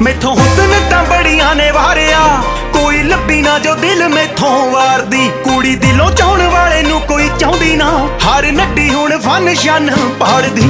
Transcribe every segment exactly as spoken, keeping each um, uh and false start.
मैथों हुस्न तां बड़ियां ने वारिया, कोई लब्बी ना जो दिल मैथों वारदी। कुड़ी दिलों चाहण वाले नूं कोई चाहुंदी ना, हर नड्डी हुण फन शन पाड़दी।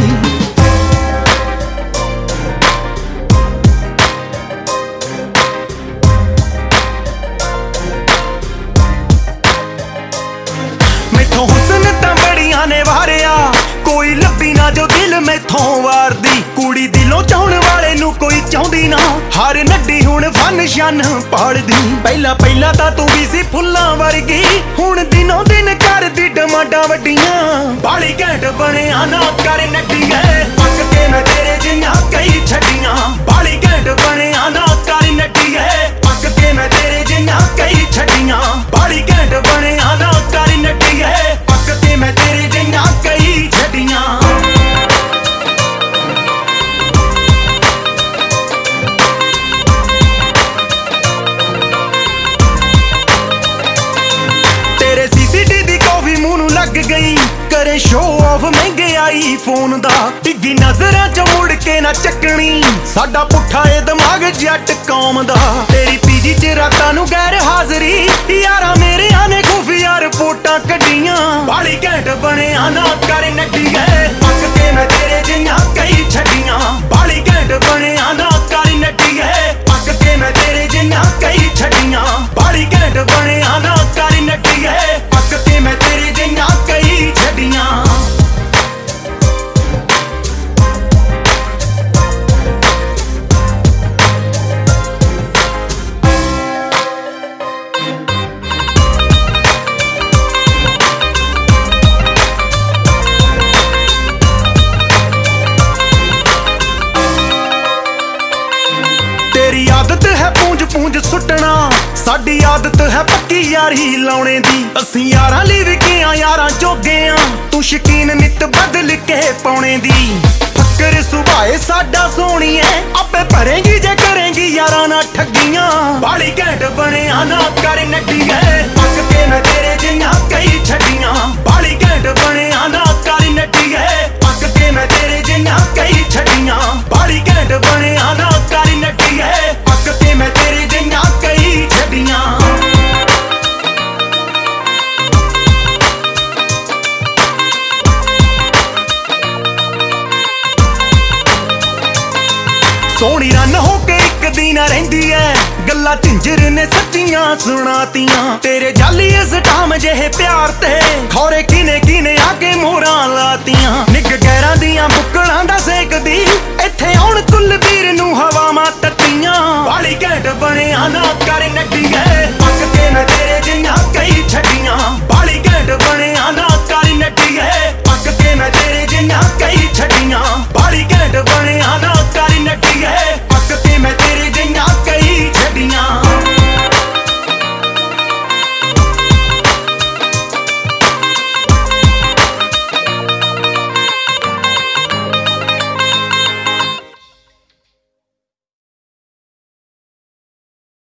मैथों हुस्न तां बड़ियां ने वारिया, कोई लब्बी ना जो दिल मैथों वारदी। कुड़ी दिलों चाहण वाले नूं कोई चाहुंदी ना, हर नड्डी हुण फन शन पाड़दी। पहला पहला तां तू भी सी फुल्लां वर्गी, हुण दिनों दिन करदी डमाडां वड्डियां। बाली घैंट बणिया ना कर नड्डीए, पक के मैं तेरे जिन्ना कई छड्डियां। बाली घैंट बणिया ना कर नड्डीए, पक के मैं तेरे जिन्ना कई छड्डियां। बाली घैंट बणिया ना कर नड्डीए, पक के मैं तेरे जिन्ना कई छड्डियां। लग गई करे शो ऑफ महंगे आई फोन दा, डिग्गी नजरां च मुड़ के ना चकनी, साडा पुठा ए दिमाग जट कौम दा। तेरी पीजी च रातां नूं गैर हाजरी, यारा मेरे आने खुफिया रिपोर्टां कड्डियां। बाली घैंट बणिया ना कर नड्डीए, पक के मैं तेरे जिन्ना कई छड्डियां। बाली घैंट बणिया ना कर नड्डीए, पक के मैं तेरे जिन्ना कई छड्डियां। बाली घैंट बणिया ना कर नड्डीए, पक के मैं तेरे जिन्ना कई छड्डियां। तेरी आदत है पूंज पूंज सुटना, साडी आदत है पक्की यारी लाउणे दी। असीं यारां लई विकियां यारां जोगे आ, तू शकीन नित बदल के पाउणे दी। फक्कर सुभाए साडा सोहणीए, आपे भरेंगी जे करेंगी यारां ना ठगियां। बाली घैंट बणिया ना कर नड्डीए, पक के मैं तेरे जिन्ना कई छड्डियां। बाली घैंट बणिया ना कर नड्डीए, पक के मैं तेरे जिन्ना कई छड्डियां। बाली घैंट बणिया ना कर नड्डीए, पक के मैं तेरे जिन्ना कई छड्डियां। सोहनी रन होके इक दिन रहिंदी ऐ, गल्लां झिंजर ने सच्चियां सुणातियां। तेरे जाली स्टाम जेहे प्यार ते, खौरे किने किने आके मोहरां लातियां। निग गैरां दियां बुक्कलां दा सेकदी, इत्थे आउण कुलबीर नूं हवावां तत्तियां। बाली घैंट बणिया ना कर नड्डीए,